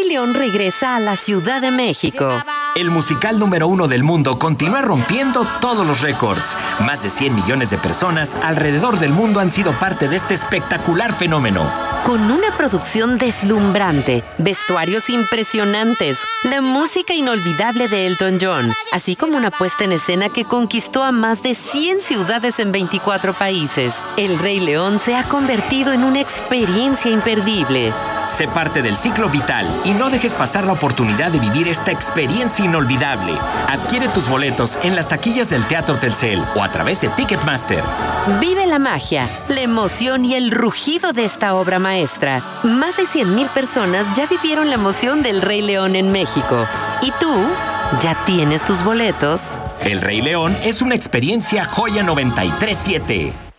León regresa a la Ciudad de México. El musical número 1 del mundo continúa rompiendo todos los récords. Más de 100 millones de personas alrededor del mundo han sido parte de este espectacular fenómeno. Con una producción deslumbrante, vestuarios impresionantes, la música inolvidable de Elton John, así como una puesta en escena que conquistó a más de 100 ciudades en 24 países, El Rey León se ha convertido en una experiencia imperdible. Sé parte del ciclo vital y no dejes pasar la oportunidad de vivir esta experiencia inolvidable. Adquiere tus boletos en las taquillas del Teatro Telcel o a través de Ticketmaster. Vive la magia, la emoción y el rugido de esta obra maestra. Más de 100,000 personas ya vivieron la emoción del Rey León en México. ¿Y tú? ¿Ya tienes tus boletos? El Rey León es una experiencia Joya 93.7.